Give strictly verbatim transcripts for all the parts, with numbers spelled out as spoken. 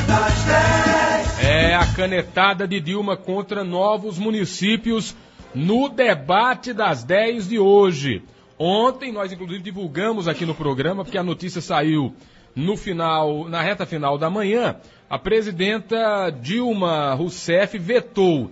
É a canetada de Dilma contra novos municípios no debate das dez de hoje. Ontem nós inclusive divulgamos aqui no programa, porque a notícia saiu no final, na reta final da manhã. A presidenta Dilma Rousseff vetou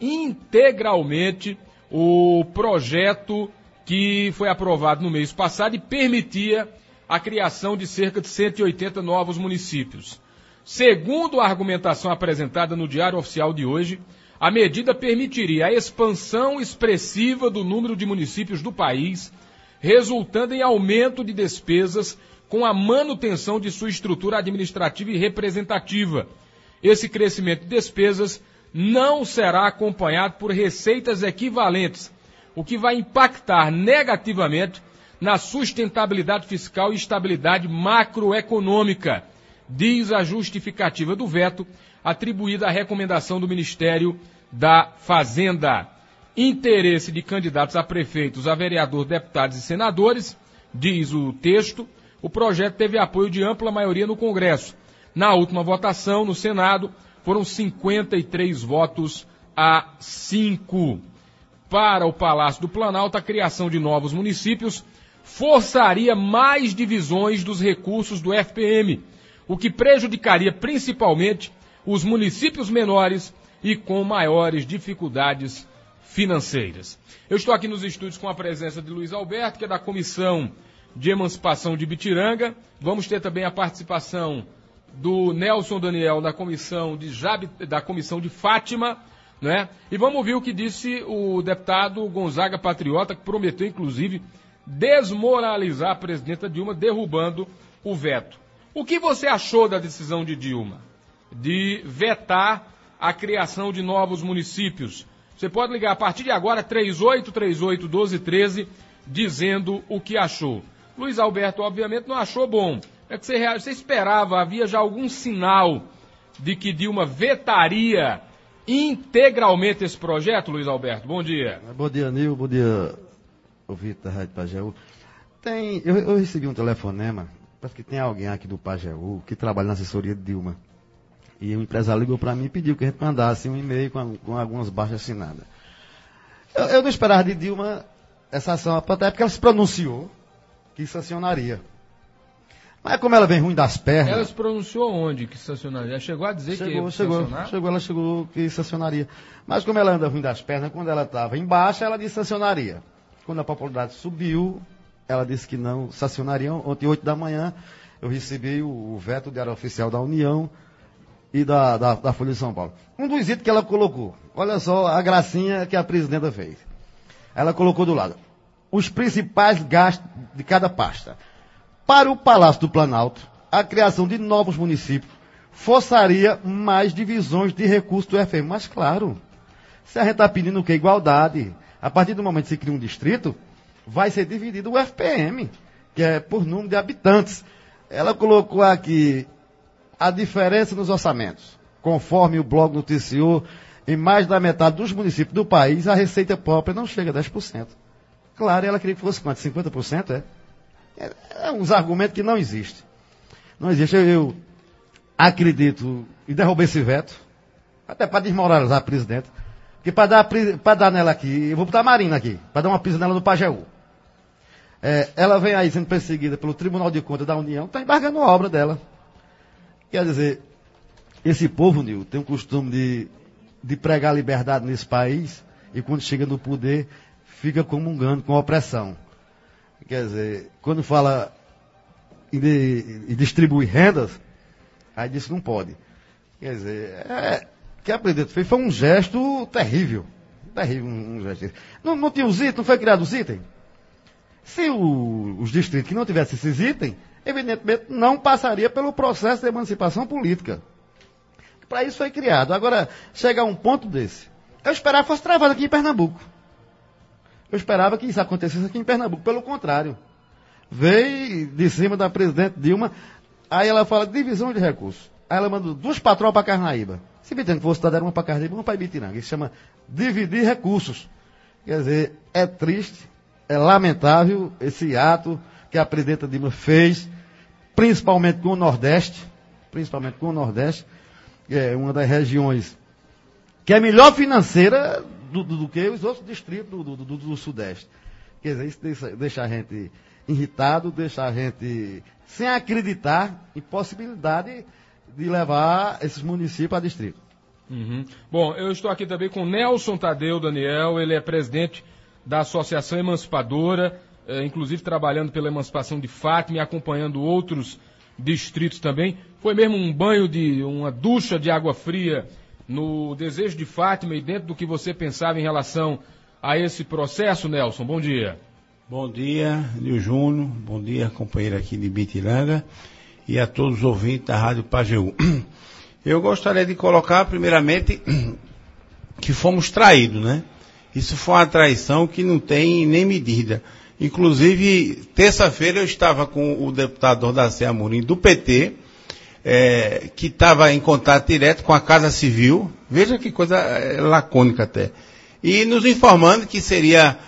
integralmente o projeto que foi aprovado no mês passado e permitia a criação de cerca de cento e oitenta novos municípios. Segundo a argumentação apresentada no Diário Oficial de hoje, a medida permitiria a expansão expressiva do número de municípios do país, resultando em aumento de despesas com a manutenção de sua estrutura administrativa e representativa. Esse crescimento de despesas não será acompanhado por receitas equivalentes, o que vai impactar negativamente na sustentabilidade fiscal e estabilidade macroeconômica, diz a justificativa do veto atribuída à recomendação do Ministério da Fazenda. Interesse de candidatos a prefeitos, a vereador, deputados e senadores, diz o texto. O projeto teve apoio de ampla maioria no Congresso. Na última votação, no Senado, foram cinquenta e três votos a cinco. Para o Palácio do Planalto, a criação de novos municípios forçaria mais divisões dos recursos do F P M, o que prejudicaria principalmente os municípios menores e com maiores dificuldades financeiras. Eu estou aqui nos estúdios com a presença de Luiz Alberto, que é da Comissão de Emancipação de Bitiranga. Vamos ter também a participação do Nelson Daniel da Comissão de, Jab... da Comissão de Fátima, né? E vamos ouvir o que disse o deputado Gonzaga Patriota, que prometeu, inclusive, desmoralizar a presidenta Dilma, derrubando o veto. O que você achou da decisão de Dilma de vetar a criação de novos municípios? Você pode ligar a partir de agora, três oito três oito, um dois um três, dizendo o que achou. Luiz Alberto, obviamente, não achou bom. É que você, você esperava, havia já algum sinal de que Dilma vetaria integralmente esse projeto, Luiz Alberto? Bom dia. Bom dia, Nil. Bom dia, ouvinte da Rádio Pajeú. Tem, eu, eu recebi um telefonema, parece que tem alguém aqui do Pajeú que trabalha na assessoria de Dilma. E o empresário ligou para mim e pediu que a gente mandasse um e-mail com, com algumas baixas assinadas. Eu, eu não esperava de Dilma essa ação, até porque ela se pronunciou que sancionaria. Mas como ela vem ruim das pernas... Ela se pronunciou onde que sancionaria? Ela chegou a dizer chegou, que ia chegou, sancionar? Chegou, ela chegou que sancionaria. Mas como ela anda ruim das pernas, quando ela estava em baixa, ela disse sancionaria. Quando a popularidade subiu, ela disse que não sancionaria. Ontem, oito da manhã, eu recebi o, o veto do Diário Oficial da União e da, da, da Folha de São Paulo. Um dos itens que ela colocou, olha só a gracinha que a presidenta fez. Ela colocou do lado os principais gastos de cada pasta. Para o Palácio do Planalto, a criação de novos municípios forçaria mais divisões de recursos do F P M. Mas claro, se a gente está pedindo o que? Igualdade. A partir do momento que se cria um distrito, vai ser dividido o F P M, que é por número de habitantes. Ela colocou aqui a diferença nos orçamentos. Conforme o blog noticiou, em mais da metade dos municípios do país, a receita própria não chega a dez por cento. Claro, ela queria que fosse quanto? cinquenta por cento, é? É, é uns argumentos que não existem. Não existe. Eu, eu acredito e derrubei esse veto, até para desmoralizar a presidenta, porque para dar, para dar nela aqui, eu vou botar a Marina aqui, para dar uma pisa nela no Pajeú. É, ela vem aí sendo perseguida pelo Tribunal de Contas da União, está embargando a obra dela. Quer dizer, esse povo, Nil, tem o costume de, de pregar liberdade nesse país e quando chega no poder, fica comungando com a opressão. Quer dizer, quando fala em, de, em distribuir rendas, aí diz que não pode. Quer dizer, é, que a presidente fez foi um gesto terrível. Terrível, um, um gesto. Não, não tinha os itens, não foi criado os itens? Se o, os distritos que não tivessem esses itens, evidentemente não passaria pelo processo de emancipação política. Para isso foi criado. Agora, chegar a um ponto desse, eu esperava que fosse travado aqui em Pernambuco. Eu esperava que isso acontecesse aqui em Pernambuco. Pelo contrário, veio de cima da presidente Dilma, aí ela fala de divisão de recursos. Aí ela mandou duas patroas para Carnaíba. Se Bitiranga fosse dar uma para Carnaíba, uma para Ibitiranga. Isso chama dividir recursos. Quer dizer, é triste, é lamentável esse ato que a presidenta Dilma fez, principalmente com o Nordeste, principalmente com o Nordeste, é uma das regiões que é melhor financeira do, do, do que os outros distritos do, do, do, do Sudeste. Quer dizer, isso deixa, deixa a gente irritado, deixa a gente sem acreditar em possibilidade de levar esses municípios a distrito. Uhum. Bom, eu estou aqui também com Nelson Tadeu Daniel, ele é presidente da Associação Emancipadora, eh, inclusive trabalhando pela emancipação de Fátima e acompanhando outros distritos também. Foi mesmo um banho de, uma ducha de água fria no desejo de Fátima e dentro do que você pensava em relação a esse processo, Nelson? Bom dia. Bom dia, Nil Júnior, bom dia, companheiro aqui de Bitiranga e a todos os ouvintes da Rádio Pajeú. Eu gostaria de colocar, primeiramente, que fomos traídos, né? Isso foi uma traição que não tem nem medida. Inclusive, terça-feira eu estava com o deputado Ordacé Amorim do P T, é, que estava em contato direto com a Casa Civil, veja que coisa é, lacônica até, e nos informando que seria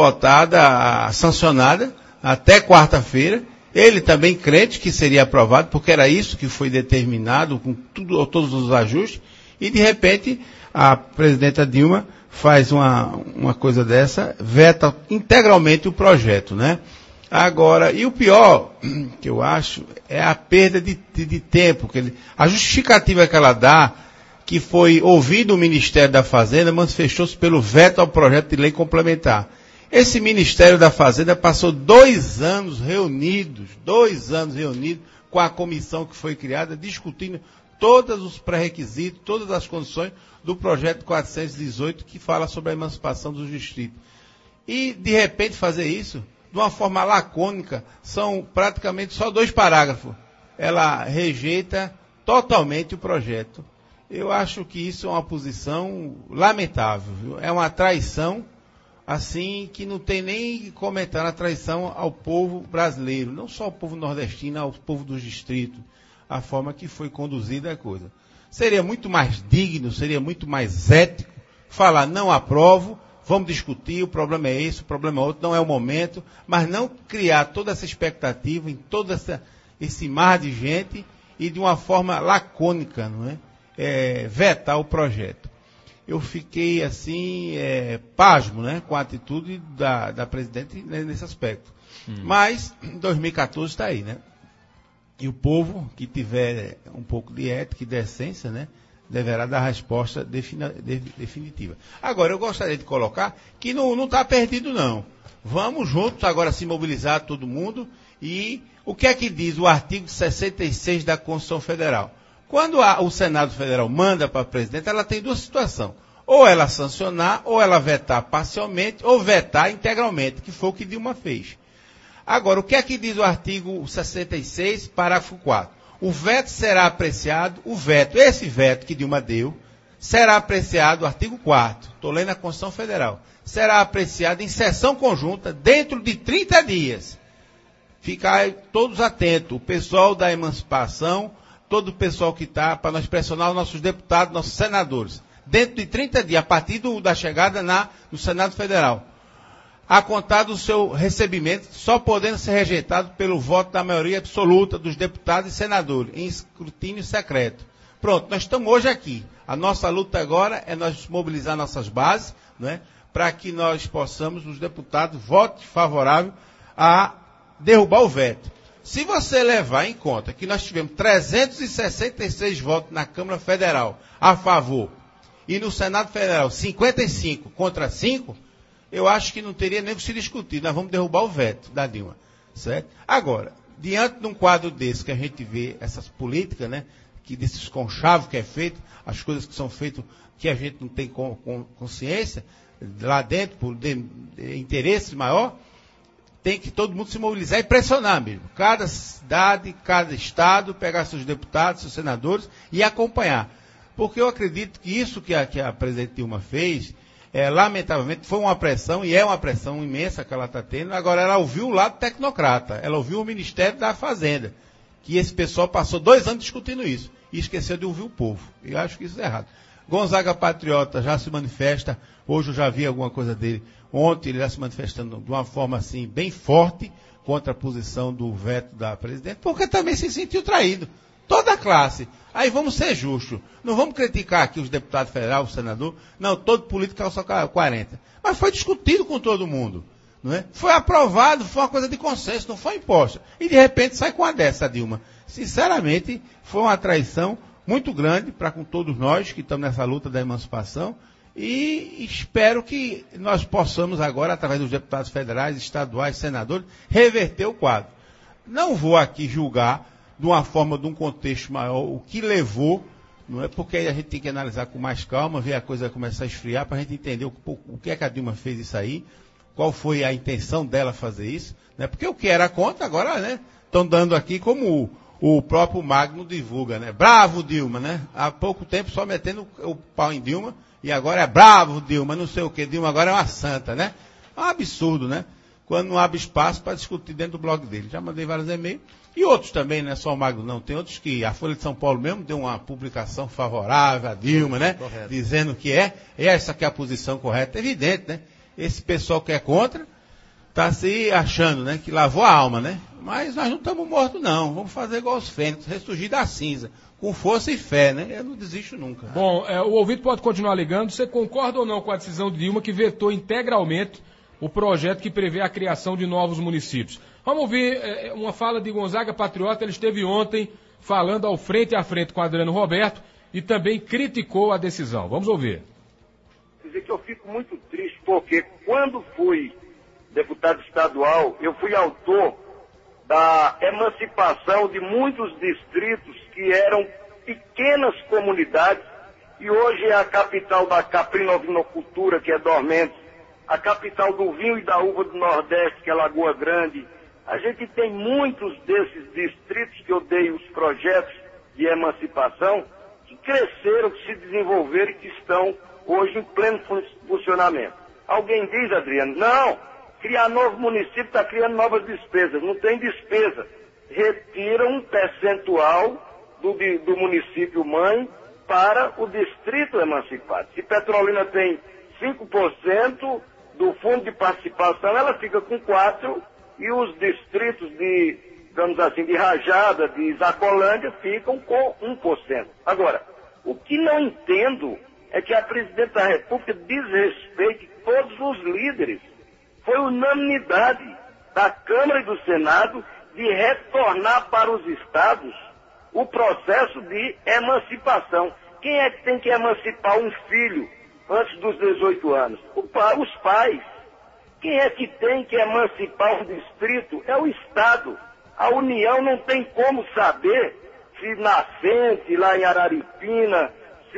votada, sancionada, até quarta-feira. Ele também crente que seria aprovado, porque era isso que foi determinado, com tudo, todos os ajustes, e de repente a presidenta Dilma faz uma, uma coisa dessa, veta integralmente o projeto, né? Agora, e o pior, que eu acho, é a perda de, de, de tempo, que ele, a justificativa que ela dá, que foi ouvido o Ministério da Fazenda, manifestou-se pelo veto ao projeto de lei complementar. Esse Ministério da Fazenda passou dois anos reunidos, dois anos reunidos com a comissão que foi criada, discutindo todos os pré-requisitos, todas as condições do projeto quatrocentos e dezoito, que fala sobre a emancipação dos distritos. E, de repente, fazer isso, de uma forma lacônica, são praticamente só dois parágrafos. Ela rejeita totalmente o projeto. Eu acho que isso é uma posição lamentável, viu? É uma traição, assim, que não tem nem comentar a traição ao povo brasileiro, não só ao povo nordestino, ao povo dos distritos, a forma que foi conduzida a coisa. Seria muito mais digno, seria muito mais ético falar, não aprovo, vamos discutir, o problema é esse, o problema é outro, não é o momento, mas não criar toda essa expectativa em todo essa, esse mar de gente e de uma forma lacônica, não é? É, vetar o projeto. Eu fiquei, assim, é, pasmo, né, com a atitude da, da presidente nesse aspecto. Hum. Mas, dois mil e quatorze está aí, né? E o povo que tiver um pouco de ética e decência, né, deverá dar a resposta defina, de, definitiva. Agora, eu gostaria de colocar que não está perdido, não. Vamos juntos agora se mobilizar todo mundo. E o que é que diz o artigo sessenta e seis da Constituição Federal? Quando a, o Senado Federal manda para a presidente, ela tem duas situações. Ou ela sancionar, ou ela vetar parcialmente, ou vetar integralmente, que foi o que Dilma fez. Agora, o que é que diz o artigo sessenta e seis, parágrafo quatro? O veto será apreciado, o veto, esse veto que Dilma deu, será apreciado, artigo quarto, estou lendo a Constituição Federal, será apreciado em sessão conjunta dentro de trinta dias. Ficar todos atentos, o pessoal da emancipação, todo o pessoal que está, para nós pressionar os nossos deputados, nossos senadores, dentro de trinta dias, a partir do, da chegada na, no Senado Federal, a contar do seu recebimento, só podendo ser rejeitado pelo voto da maioria absoluta dos deputados e senadores, em escrutínio secreto. Pronto, nós estamos hoje aqui. A nossa luta agora é nós mobilizar nossas bases, né, para que nós possamos, os deputados, votem favorável a derrubar o veto. Se você levar em conta que nós tivemos trezentos e sessenta e seis votos na Câmara Federal a favor e no Senado Federal cinquenta e cinco contra cinco, eu acho que não teria nem que se discutir. Nós vamos derrubar o veto da Dilma, certo? Agora, diante de um quadro desse que a gente vê essas políticas, né, que desses conchavos que é feito, as coisas que são feitas que a gente não tem com, com consciência, lá dentro, por de, de interesse maior, tem que todo mundo se mobilizar e pressionar mesmo. Cada cidade, cada estado, pegar seus deputados, seus senadores e acompanhar. Porque eu acredito que isso que a, que a presidente Dilma fez, é, lamentavelmente, foi uma pressão, e é uma pressão imensa que ela está tendo. Agora, ela ouviu o lado tecnocrata, ela ouviu o Ministério da Fazenda, que esse pessoal passou dois anos discutindo isso, e esqueceu de ouvir o povo. Eu acho que isso é errado. Gonzaga Patriota já se manifesta, hoje eu já vi alguma coisa dele, ontem ele já se manifestando de uma forma assim, bem forte, contra a posição do veto da presidente, porque também se sentiu traído. Toda a classe. Aí vamos ser justos. Não vamos criticar aqui os deputados federais, o senador. Não, todo político é só quarenta. Mas foi discutido com todo mundo. Não é? Foi aprovado, foi uma coisa de consenso, não foi imposta. E de repente sai com a dessa, Dilma. Sinceramente, foi uma traição muito grande para com todos nós que estamos nessa luta da emancipação. E espero que nós possamos agora, através dos deputados federais, estaduais, senadores, reverter o quadro. Não vou aqui julgar de uma forma, de um contexto maior, o que levou, não é? Porque aí a gente tem que analisar com mais calma, ver a coisa começar a esfriar, para a gente entender o, o que é que a Dilma fez isso aí, qual foi a intenção dela fazer isso, né? Porque o que era contra, agora, né? Estão dando aqui como o, o próprio Magno divulga, né? Bravo Dilma, né? Há pouco tempo só metendo o pau em Dilma, e agora é bravo Dilma, não sei o que, Dilma agora é uma santa, né? É um absurdo, né? Quando não abre espaço para discutir dentro do blog dele. Já mandei vários e-mails. E outros também, não é só o Magno, não. Tem outros que a Folha de São Paulo mesmo deu uma publicação favorável a Dilma, né? Correto. Dizendo que é, essa que é a posição correta. É evidente, né? Esse pessoal que é contra está se achando, né? Que lavou a alma, né? Mas nós não estamos mortos, não. Vamos fazer igual os fênix, ressurgir da cinza. Com força e fé, né? Eu não desisto nunca. Bom, é, o ouvinte pode continuar ligando. Você concorda ou não com a decisão de Dilma que vetou integralmente o projeto que prevê a criação de novos municípios? Vamos ouvir é, uma fala de Gonzaga Patriota. Ele esteve ontem falando ao frente a frente com Adriano Roberto e também criticou a decisão. Vamos ouvir. Dizer que eu fico muito triste porque quando fui deputado estadual, eu fui autor da emancipação de muitos distritos que eram pequenas comunidades e hoje é a capital da caprinovinocultura, que é Dormentes, a capital do vinho e da uva do Nordeste, que é Lagoa Grande. A gente tem muitos desses distritos que eu dei os projetos de emancipação que cresceram, que se desenvolveram e que estão hoje em pleno funcionamento. Alguém diz, Adriano, não, criar novo município está criando novas despesas. Não tem despesa. Retira um percentual do, do município mãe para o distrito emancipado. Se Petrolina tem cinco por cento do fundo de participação, ela fica com quatro por cento e os distritos de, digamos assim, de Rajada, de Zacolândia, ficam com um por cento. Agora, o que não entendo é que a presidente da República desrespeite todos os líderes. Foi unanimidade da Câmara e do Senado de retornar para os estados o processo de emancipação. Quem é que tem que emancipar um filho antes dos dezoito anos? O pai, os pais. Quem é que tem que emancipar um distrito? É o Estado. A União não tem como saber se Nascente, lá em Araripina,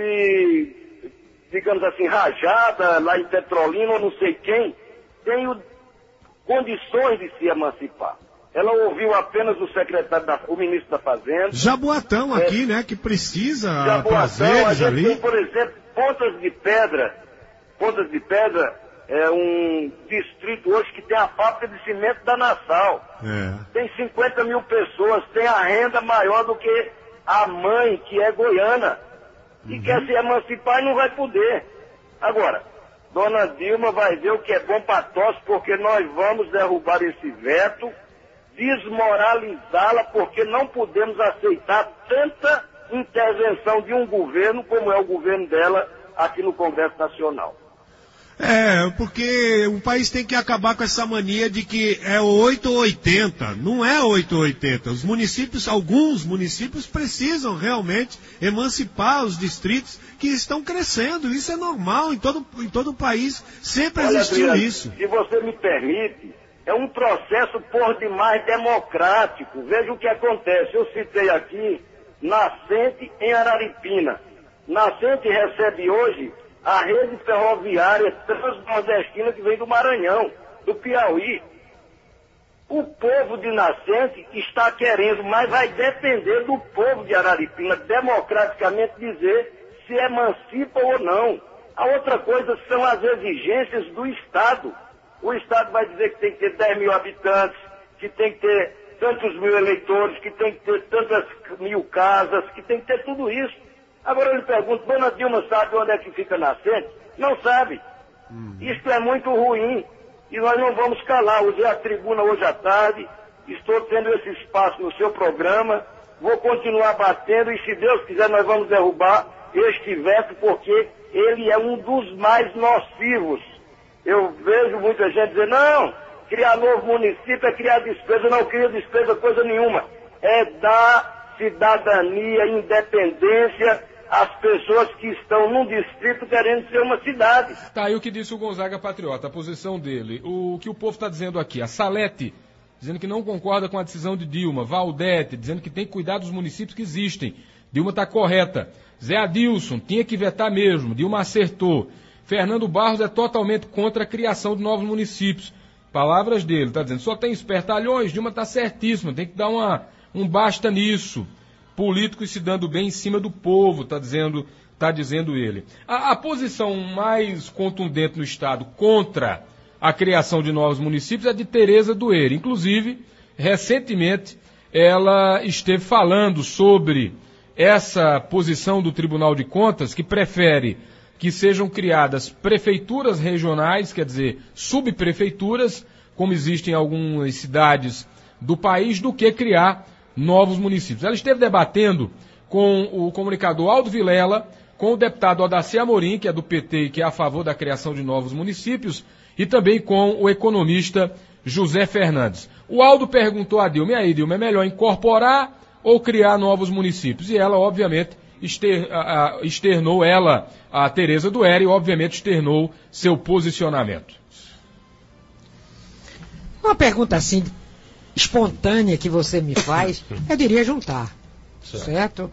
se, digamos assim, Rajada, lá em Petrolina, ou não sei quem, tem o, condições de se emancipar. Ela ouviu apenas o secretário, da, o ministro da Fazenda. Jaboatão é, aqui, né, que precisa Jaboatão, trazer eles a gente ali. Tem, por exemplo, Pontas de Pedra. Pontas de Pedra é um distrito hoje que tem a fábrica de cimento da Nassau. É. Tem cinquenta mil pessoas, tem a renda maior do que a mãe, que é goiana. E uhum. quer se emancipar e não vai poder. Agora, Dona Dilma vai ver o que é bom para todos, porque nós vamos derrubar esse veto, desmoralizá-la, porque não podemos aceitar tanta intervenção de um governo como é o governo dela aqui no Congresso Nacional. É, porque o país tem que acabar com essa mania de que é oito ou oitenta. Não é oito ou oitenta. Os municípios, alguns municípios precisam realmente emancipar os distritos que estão crescendo. Isso é normal em todo, em todo o país. Sempre Olha, existiu Adriano, isso. Se você me permite, é um processo por demais democrático. Veja o que acontece. Eu citei aqui Nascente em Araripina. Nascente recebe hoje a rede ferroviária transnordestina que vem do Maranhão, do Piauí. O povo de Nascente está querendo, mas vai depender do povo de Araripina, democraticamente dizer se emancipa ou não. A outra coisa são as exigências do Estado. O Estado vai dizer que tem que ter dez mil habitantes, que tem que ter tantos mil eleitores, que tem que ter tantas mil casas, que tem que ter tudo isso. Agora eu lhe pergunto, Dona Dilma sabe onde é que fica Nascente? Não sabe. Uhum. Isto é muito ruim e nós não vamos calar. Usei a tribuna hoje à tarde, estou tendo esse espaço no seu programa vou continuar batendo e, se Deus quiser, nós vamos derrubar este veto, porque ele é um dos mais nocivos. Eu vejo muita gente dizer, não, criar novo município é criar despesa. Não cria despesa coisa nenhuma. É dar cidadania, independência às pessoas que estão num distrito querendo ser uma cidade. Tá aí o que disse o Gonzaga Patriota, a posição dele. O que o povo está dizendo aqui, a Salete, dizendo que não concorda com a decisão de Dilma. Valdete, dizendo que tem que cuidar dos municípios que existem. Dilma está correta. Zé Adilson, tinha que vetar mesmo. Dilma acertou. Fernando Barros é totalmente contra a criação de novos municípios. Palavras dele, está dizendo, só tem espertalhões, Dilma está certíssima, tem que dar uma, um basta nisso. Políticos se dando bem em cima do povo, está dizendo, tá dizendo ele. A, a posição mais contundente no Estado contra a criação de novos municípios é de Tereza Dueire. Inclusive, recentemente, ela esteve falando sobre essa posição do Tribunal de Contas, que prefere que sejam criadas prefeituras regionais, quer dizer, subprefeituras, como existem em algumas cidades do país, do que criar novos municípios. Ela esteve debatendo com o comunicador Aldo Vilela, com o deputado Odaci Amorim, que é do P T e que é a favor da criação de novos municípios, e também com o economista José Fernandes. O Aldo perguntou a Dilma, e aí, Dilma, é melhor incorporar ou criar novos municípios? E ela, obviamente, Exter, a, a, externou ela, a Tereza Dueire, obviamente externou seu posicionamento. Uma pergunta assim, espontânea que você me faz, eu diria juntar, certo? certo?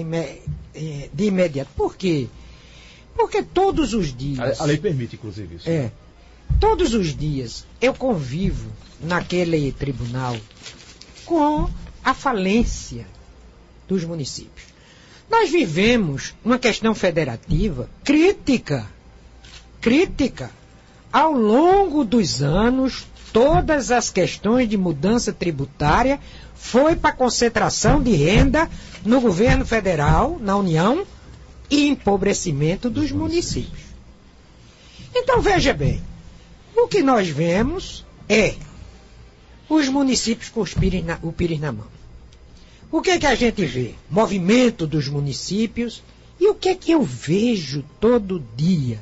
De imediato. Por quê? Porque todos os dias... A, a lei permite, inclusive, isso. É. Todos os dias eu convivo naquele tribunal com a falência dos municípios. Nós vivemos uma questão federativa crítica, crítica. Ao longo dos anos, todas as questões de mudança tributária foi para concentração de renda no governo federal, na União, e empobrecimento dos municípios. Então, veja bem, o que nós vemos é os municípios com os pires na, o pires na mão. O que é que a gente vê? Movimento dos municípios. E o que é que eu vejo todo dia?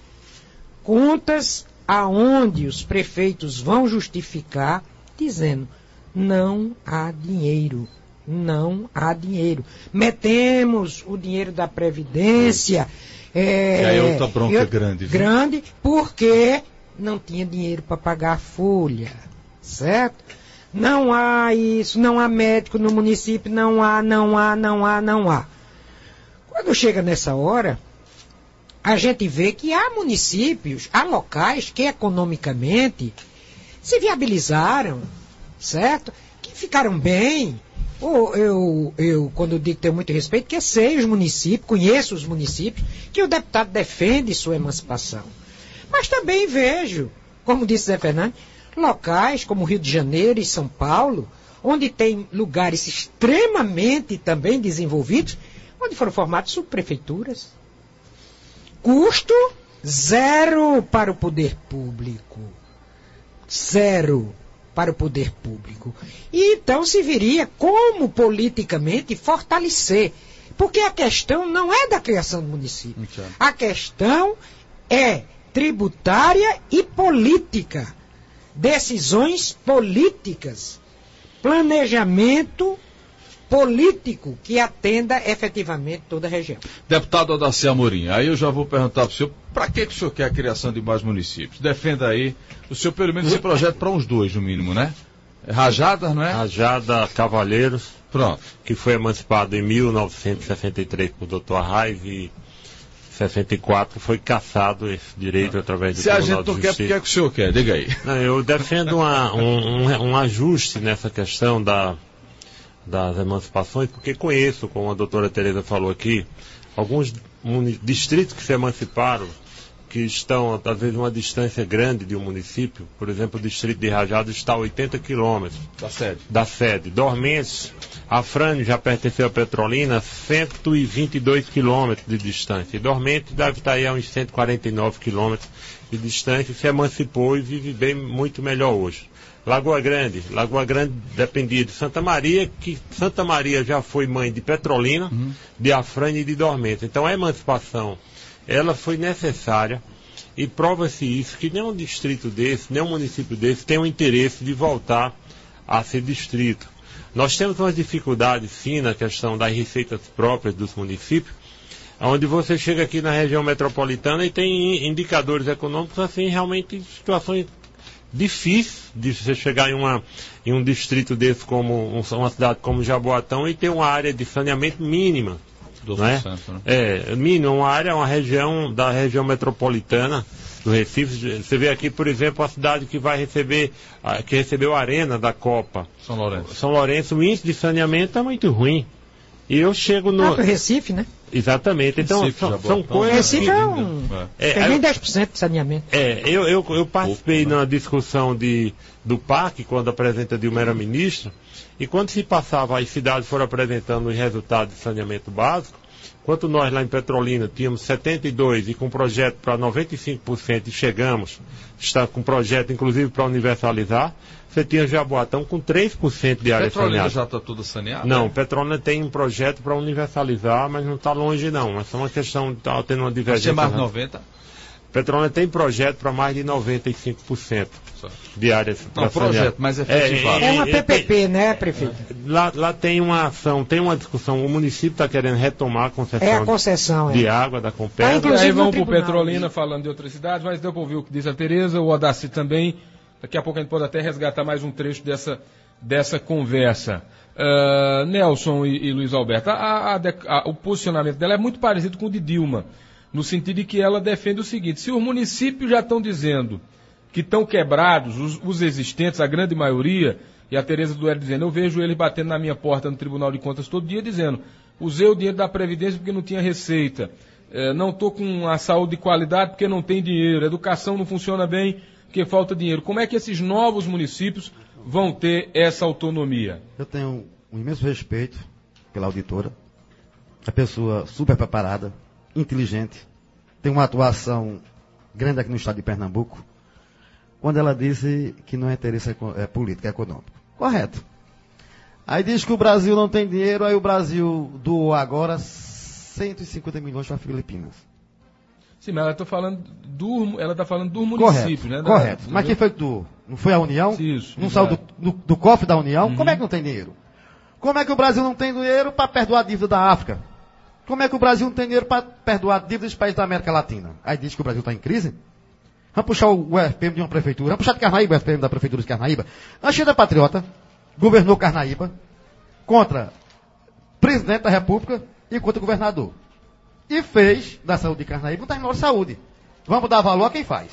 Contas aonde os prefeitos vão justificar, dizendo, não há dinheiro, não há dinheiro. Metemos o dinheiro da Previdência. É, e aí outra bronca eu, grande. Viu? Grande, porque não tinha dinheiro para pagar a folha, certo? Não há isso, não há médico no município, não há, não há, não há, não há. Quando chega nessa hora, a gente vê que há municípios, há locais que economicamente se viabilizaram, certo? Que ficaram bem. Ou eu, eu, quando eu digo que tenho muito respeito, que eu sei os municípios, conheço os municípios, que o deputado defende sua emancipação. Mas também vejo, como disse Zé Fernandes, locais como Rio de Janeiro e São Paulo, onde tem lugares extremamente também desenvolvidos, onde foram formadas subprefeituras. Custo zero para o poder público. Zero para o poder público. E então se viria como politicamente fortalecer. Porque a questão não é da criação do município. A questão é tributária e política. Decisões políticas, planejamento político que atenda efetivamente toda a região. Deputado Odaci Amorim, aí eu já vou perguntar para o senhor, para que, que o senhor quer a criação de mais municípios? Defenda aí, o senhor pelo menos esse projeto para uns dois, no mínimo, né? Rajada, não é? Rajada Cavalheiros, pronto, que foi emancipado em mil novecentos e sessenta e três por doutor Arraes e sessenta e quatro foi cassado esse direito ah. através do Se Tribunal a gente não de quer, Justiça. por que é que o senhor quer? Diga aí. Não, eu defendo uma, um, um, um ajuste nessa questão da, das emancipações, porque conheço, como a doutora Tereza falou aqui, alguns distritos que se emanciparam, que estão, às vezes, uma distância grande de um município. Por exemplo, o distrito de Rajado está a oitenta quilômetros da sede. Da sede. Dormentes, a Frane já pertenceu a Petrolina, cento e vinte e dois quilômetros de distância. E Dormentes deve estar aí a uns cento e quarenta e nove quilômetros de distância, se emancipou e vive bem, muito melhor hoje. Lagoa Grande, Lagoa Grande dependia de Santa Maria, que Santa Maria já foi mãe de Petrolina, uhum. de Afrânio e de Dormento. Então a emancipação, ela foi necessária e prova-se isso, que nenhum distrito desse, nenhum município desse tem o interesse de voltar a ser distrito. Nós temos umas dificuldades, sim, na questão das receitas próprias dos municípios, onde você chega aqui na região metropolitana e tem indicadores econômicos, assim, realmente em situações difíceis de você chegar em, uma, em um distrito desse, como um, uma cidade como Jaboatão, e ter uma área de saneamento mínima. Do né? Centro, né? É, mínima, uma área, uma região da região metropolitana do Recife. Você vê aqui, por exemplo, a cidade que vai receber, que recebeu a arena da Copa. São Lourenço. São Lourenço, o índice de saneamento é muito ruim. E eu chego no... Ah, pro Recife, né? Exatamente. Então, Recife, são, são coisas... Recife que... é um... É, tem nem dez por cento de saneamento. É, eu, eu, eu participei Pouco, né? na discussão de, do P A C, quando a presidenta Dilma era ministra, e quando se passava, as cidades foram apresentando os resultados de saneamento básico, enquanto nós lá em Petrolina tínhamos setenta e dois e com projeto para noventa e cinco por cento e chegamos, está com projeto inclusive para universalizar, você tinha Jaboatão com três por cento de área Petrolina saneada. já está tudo saneado? Não, né? Petrolina tem um projeto para universalizar, mas não está longe não. É só uma questão de estar tendo uma divergência. Vai ser mais noventa? Petrolina tem projeto para mais de noventa e cinco por cento de áreas. Não, projeto, mas efetivado. É, é uma P P P, né, prefeito? Lá, lá tem uma ação, tem uma discussão, o município está querendo retomar a concessão, é a concessão de é. água da Ah, Compesa. inclusive Aí vamos no para Petrolina falando de outras cidades, mas deu para ouvir o que diz a Tereza, o Odaci também. Daqui a pouco a gente pode até resgatar mais um trecho dessa, dessa conversa. Uh, Nelson e, e Luiz Alberto, a, a, a, o posicionamento dela é muito parecido com o de Dilma, no sentido de que ela defende o seguinte: se os municípios já estão dizendo que estão quebrados, os, os existentes, a grande maioria, e a Tereza Duero dizendo, eu vejo eles batendo na minha porta no Tribunal de Contas todo dia dizendo, usei o dinheiro da Previdência porque não tinha receita, eh, não estou com a saúde de qualidade porque não tem dinheiro, a educação não funciona bem porque falta dinheiro. Como é que esses novos municípios vão ter essa autonomia? Eu tenho um imenso respeito pela auditora, a pessoa super preparada, inteligente, tem uma atuação grande aqui no estado de Pernambuco, quando ela disse que não é interesse é, político, é econômico. Correto. Aí diz que o Brasil não tem dinheiro, aí o Brasil doou agora cento e cinquenta milhões para Filipinas. Sim, mas ela está falando, do, ela tá falando dos municípios, correto, né? Da, correto. entendeu? Mas quem foi que doou? Não foi a União? Isso, não saiu do, do, do cofre da União? Uhum. Como é que não tem dinheiro? Como é que o Brasil não tem dinheiro para perdoar a dívida da África? Como é que o Brasil não tem dinheiro para perdoar a dívida dos países da América Latina? Aí diz que o Brasil está em crise? Vamos puxar o F P M de uma prefeitura. Vamos puxar de Carnaíba, o F P M da prefeitura de Carnaíba. Anchieta Patriota governou Carnaíba contra o presidente da República e contra o governador. E fez da saúde de Carnaíba um terminal de saúde. Vamos dar valor a quem faz.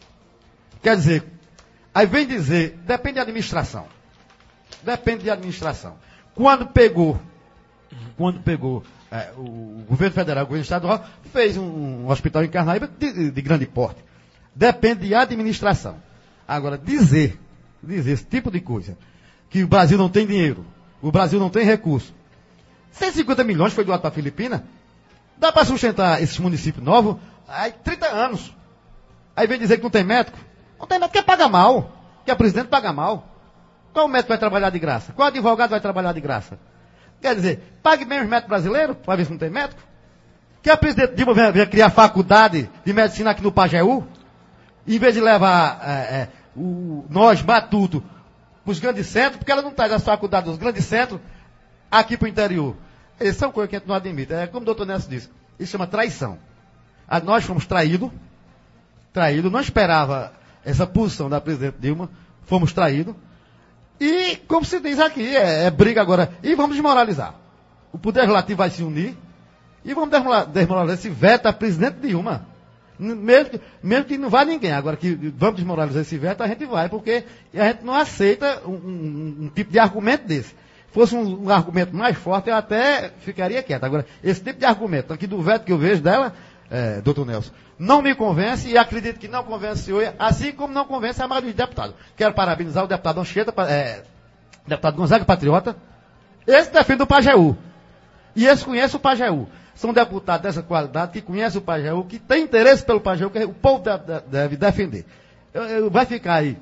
Quer dizer, aí vem dizer, depende de administração. Depende de administração. Quando pegou, quando pegou é, o governo federal, o governo estadual, fez um, um hospital em Carnaíba de, de grande porte. Depende de administração. Agora, dizer, dizer esse tipo de coisa, que o Brasil não tem dinheiro, o Brasil não tem recurso. cento e cinquenta milhões foi doado para a Filipina, dá para sustentar esses municípios novos há trinta anos. Aí vem dizer que não tem médico. Não tem médico, quem paga mal, que a presidente paga mal. Qual médico vai trabalhar de graça? Qual advogado vai trabalhar de graça? Quer dizer, pague bem os médicos brasileiros, para ver se não tem médico. Que a presidente Dilma venha, venha criar faculdade de medicina aqui no Pajeú, em vez de levar é, é, o, nós, matuto, para os grandes centros, porque ela não traz as faculdades dos grandes centros aqui para o interior. Essas são coisas que a gente não admite. É como o doutor Nelson disse, isso chama traição. A, nós fomos traídos, traídos, não esperava essa posição da presidente Dilma, fomos traídos, e, como se diz aqui, é, é briga agora, e vamos desmoralizar. O Poder Legislativo vai se unir, e vamos desmoralizar esse veto da presidente Dilma. Mesmo que, mesmo que não vá ninguém. Agora que vamos desmoralizar esse veto, a gente vai, porque a gente não aceita um, um, um tipo de argumento desse. Se fosse um, um argumento mais forte, eu até ficaria quieto. Agora, esse tipo de argumento aqui do veto que eu vejo dela, é, doutor Nelson, não me convence e acredito que não convence hoje, assim como não convence a maioria dos deputados. Quero parabenizar o deputado Anchieta, é, deputado Gonzaga Patriota. Esse defende o Pajeú. E esse conhece o Pajeú. São deputados dessa qualidade, que conhecem o Pajeú, que tem interesse pelo Pajeú, que o povo deve, deve defender. Eu, eu, vai ficar aí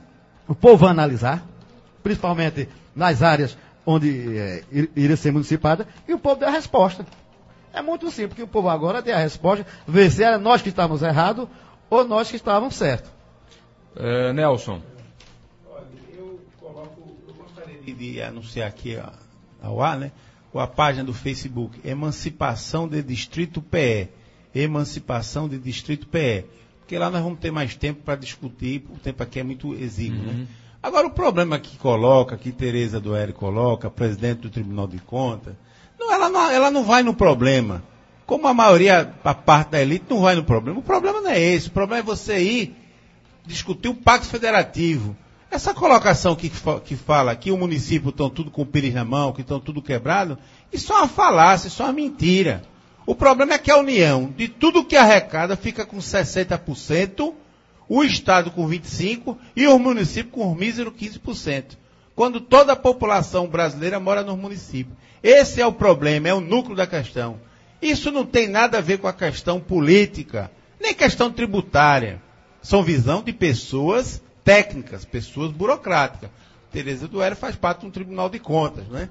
o povo vai analisar, principalmente nas áreas onde é, iria ser municipada, e o povo deu a resposta. É muito simples, porque o povo agora tem a resposta, ver se era nós que estávamos errados ou nós que estávamos certos. É, Nelson. Olha, eu coloco, eu gostaria de, de anunciar aqui ó, ao ar, né? A página do Facebook, Emancipação de Distrito P E. Emancipação de Distrito P E. Porque lá nós vamos ter mais tempo para discutir, o tempo aqui é muito exíguo, uhum. né? Agora, o problema que coloca, que Tereza Doeri coloca, presidente do Tribunal de Contas, não, ela, não, ela não vai no problema. Como a maioria, a parte da elite, não vai no problema. O problema não é esse. O problema é você ir discutir o Pacto Federativo. Essa colocação que, que fala que o município estão tudo com o pires na mão, que estão tudo quebrado, isso é uma falácia, isso é uma mentira. O problema é que a União, de tudo que arrecada, fica com sessenta por cento, o Estado com vinte e cinco por cento e os municípios com os míseros quinze por cento. Quando toda a população brasileira mora nos municípios. Esse é o problema, é o núcleo da questão. Isso não tem nada a ver com a questão política, nem questão tributária. São visão de pessoas técnicas, pessoas burocráticas. Tereza Doeri faz parte de um Tribunal de Contas, né?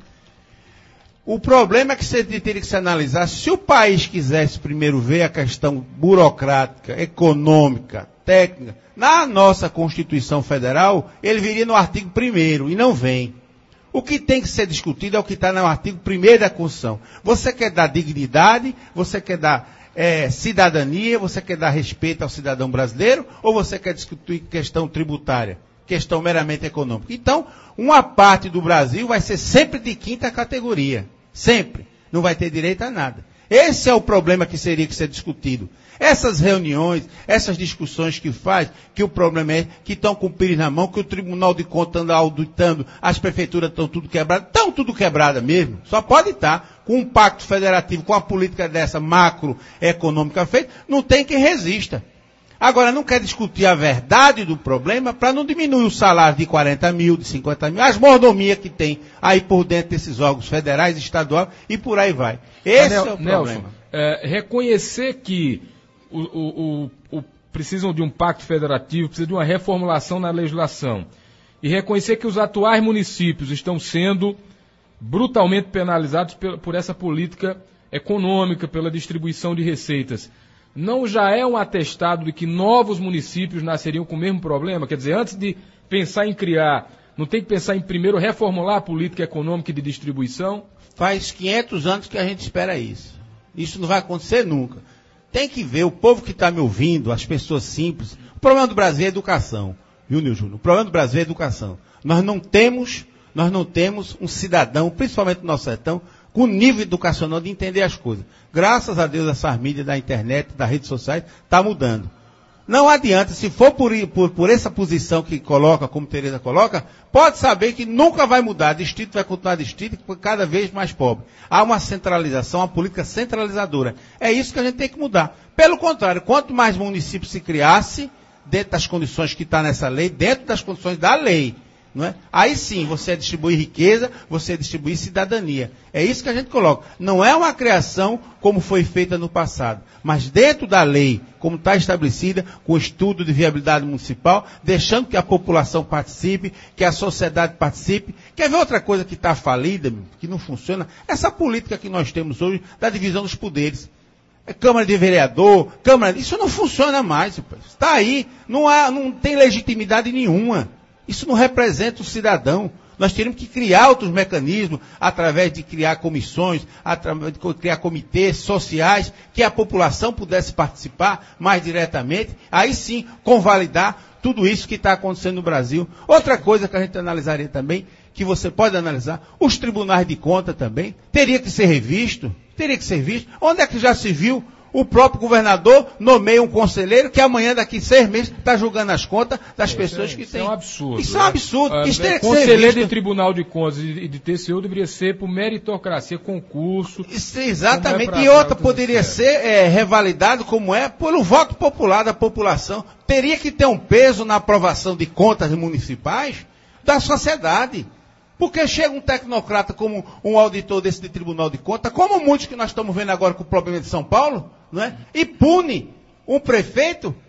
O problema é que você teria que se analisar, se o país quisesse primeiro ver a questão burocrática, econômica, técnica, na nossa Constituição Federal, ele viria no artigo primeiro, e não vem. O que tem que ser discutido é o que está no artigo primeiro da Constituição. Você quer dar dignidade, você quer dar É, cidadania, você quer dar respeito ao cidadão brasileiro, ou você quer discutir questão tributária, questão meramente econômica? Então, uma parte do Brasil vai ser sempre de quinta categoria, sempre, não vai ter direito a nada. Esse é o problema que seria que ser discutido. Essas reuniões, essas discussões que faz, que o problema é que estão com o pires na mão, que o Tribunal de Contas anda auditando, as prefeituras estão tudo quebradas, estão tudo quebradas mesmo, só pode estar. Com um pacto federativo, com a política dessa macroeconômica feita, não tem quem resista. Agora, não quer discutir a verdade do problema para não diminuir o salário de quarenta mil, de cinquenta mil, as mordomias que tem aí por dentro desses órgãos federais, estaduais e por aí vai. Esse é o problema. Nelson, é, reconhecer que o, o, o, o, precisam de um pacto federativo, precisa de uma reformulação na legislação, e reconhecer que os atuais municípios estão sendo brutalmente penalizados por, por essa política econômica, pela distribuição de receitas, não já é um atestado de que novos municípios nasceriam com o mesmo problema? Quer dizer, antes de pensar em criar, não tem que pensar em primeiro reformular a política econômica e de distribuição? Faz quinhentos anos que a gente espera isso. Isso não vai acontecer nunca. Tem que ver, o povo que está me ouvindo, as pessoas simples. O problema do Brasil é educação, viu, Nil Júnior? O problema do Brasil é educação. Nós não temos... Nós não temos um cidadão, principalmente no nosso sertão, com nível educacional de entender as coisas. Graças a Deus, essas mídias da internet, das redes sociais, está mudando. Não adianta, se for por, por, por essa posição que coloca, como Tereza coloca, pode saber que nunca vai mudar. Distrito vai continuar distrito, cada vez mais pobre. Há uma centralização, uma política centralizadora. É isso que a gente tem que mudar. Pelo contrário, quanto mais municípios se criasse, dentro das condições que está nessa lei, dentro das condições da lei, não é? Aí sim, você distribui riqueza, você distribui cidadania. É isso que a gente coloca. Não é uma criação como foi feita no passado, mas dentro da lei, como está estabelecida, com estudo de viabilidade municipal, deixando que a população participe, que a sociedade participe. Quer ver outra coisa que está falida, que não funciona? Essa política que nós temos hoje da divisão dos poderes. Câmara de Vereador, Câmara... Isso não funciona mais. Está aí, não, há, não tem legitimidade nenhuma. Isso não representa o cidadão. Nós teríamos que criar outros mecanismos, através de criar comissões, através de criar comitês sociais, que a população pudesse participar mais diretamente, aí sim, convalidar tudo isso que está acontecendo no Brasil. Outra coisa que a gente analisaria também, que você pode analisar, os tribunais de contas também, teria que ser revisto, teria que ser visto. Onde é que já se viu? O próprio governador nomeia um conselheiro que amanhã, daqui seis meses, está julgando as contas das isso pessoas é, que isso têm. Isso é um absurdo. Isso é um absurdo. É, isso teria que conselheiro ser visto. de Tribunal de Contas e de T C U deveria ser por meritocracia, concurso. Isso, exatamente. É e outra poderia ser é, revalidado, como é, pelo voto popular da população. Teria que ter um peso na aprovação de contas municipais da sociedade. Porque chega um tecnocrata como um auditor desse de Tribunal de Contas, como muitos que nós estamos vendo agora com o problema de São Paulo, não é? E pune um prefeito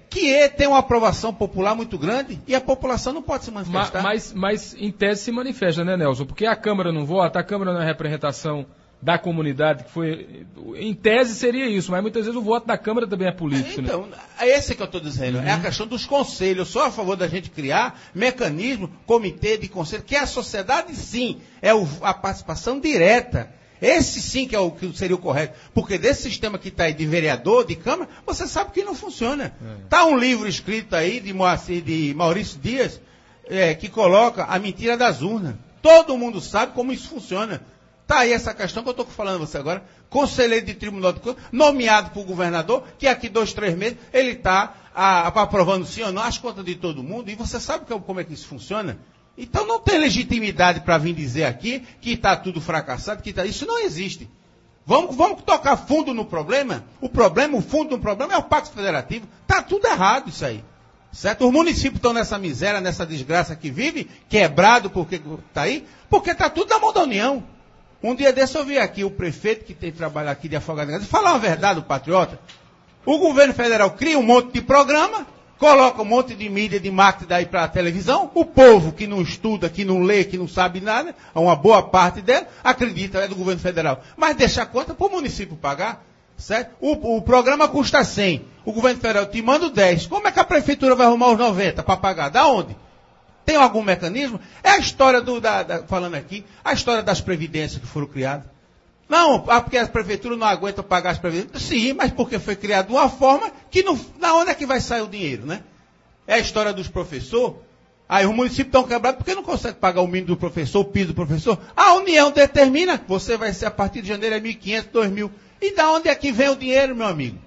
que é, tem uma aprovação popular muito grande e a população não pode se manifestar. Mas, mas, mas em tese se manifesta, né, Nelson? Porque a Câmara não vota, a Câmara não é representação da comunidade, que foi. Em tese seria isso, mas muitas vezes o voto da Câmara também é político. Então, né? é esse que eu estou dizendo, uhum. é a questão dos conselhos. Eu sou a favor da gente criar mecanismo, comitê de conselho, que a sociedade sim é o, a participação direta. Esse sim que é o que seria o correto. Porque desse sistema que está aí de vereador, de Câmara, você sabe que não funciona. Está é. um livro escrito aí de, Moacir, de Maurício Dias, é, que coloca a mentira das urnas. Todo mundo sabe como isso funciona. Está aí essa questão que eu estou falando a você agora. Conselheiro de Tribunal de Contas, nomeado por governador, que aqui dois, três meses, ele está aprovando sim ou não as contas de todo mundo. E você sabe que, como é que isso funciona? Então não tem legitimidade para vir dizer aqui que está tudo fracassado, que tá... isso não existe. Vamos, vamos tocar fundo no problema? O problema, o fundo do problema é o Pacto Federativo. Está tudo errado isso aí. Certo? Os municípios estão nessa miséria, nessa desgraça que vive, quebrado porque está aí, porque está tudo na mão da União. Um dia desse eu vi aqui o prefeito que tem trabalho aqui de Afogado em Gaza, falar uma verdade, o patriota. O governo federal cria um monte de programa, coloca um monte de mídia, de marketing daí para a televisão, o povo que não estuda, que não lê, que não sabe nada, uma boa parte dela, acredita, é do governo federal. Mas deixa a conta para o município pagar, certo? O, o programa custa cem, o governo federal te manda dez. Como é que a prefeitura vai arrumar os noventa para pagar? Da onde? Tem algum mecanismo? É a história do, da, da, falando aqui, a história das previdências que foram criadas. Não, porque as prefeituras não aguentam pagar as previdências. Sim, mas porque foi criado de uma forma que não, na onde é que vai sair o dinheiro, né? É a história dos professores. Aí os municípios estão quebrados porque não conseguem pagar o mínimo do professor, o piso do professor. A União determina que você vai ser a partir de janeiro é mil e quinhentos, dois mil. E da onde é que vem o dinheiro, meu amigo?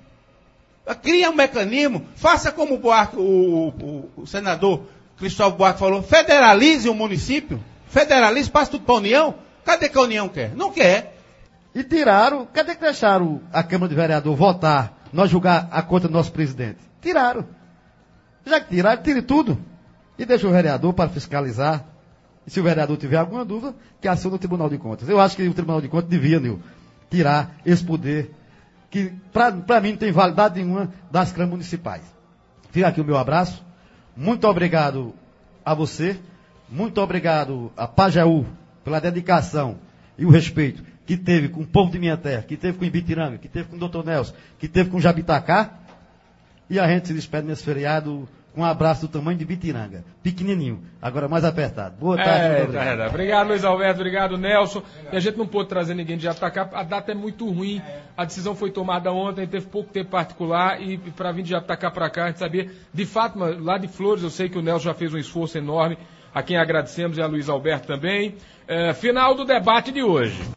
Cria um mecanismo, faça como o, Buarque, o, o, o senador Cristóvão Buarque falou, federalize o município, federalize, passa tudo para a União. Cadê que a União quer? Não quer. E tiraram, cadê que deixaram a Câmara de Vereador votar, nós julgar a conta do nosso presidente? Tiraram. Já que tiraram, tire tudo. E deixa o vereador para fiscalizar. E se o vereador tiver alguma dúvida, que acione o Tribunal de Contas. Eu acho que o Tribunal de Contas devia, Nil, tirar esse poder, que para mim não tem validade nenhuma das câmaras municipais. Fica aqui o meu abraço. Muito obrigado a você. Muito obrigado a Pajeú pela dedicação e o respeito que teve com o povo de minha terra, que teve com Ibitiranga, que teve com o doutor Nelson, que teve com Jabitacá. E a gente se despede nesse feriado com um abraço do tamanho de Ibitiranga. Pequenininho, agora mais apertado. Boa tarde. É, muito obrigado. É, obrigado, Luiz Alberto. Obrigado, Nelson. E a gente não pôde trazer ninguém de Jabitacá. A data é muito ruim. A decisão foi tomada ontem, teve pouco tempo particular. E para vir de Jabitacá para cá, a gente sabia. De Fátima, lá de Flores, eu sei que o Nelson já fez um esforço enorme. A quem agradecemos e a Luiz Alberto também. É, final do debate de hoje.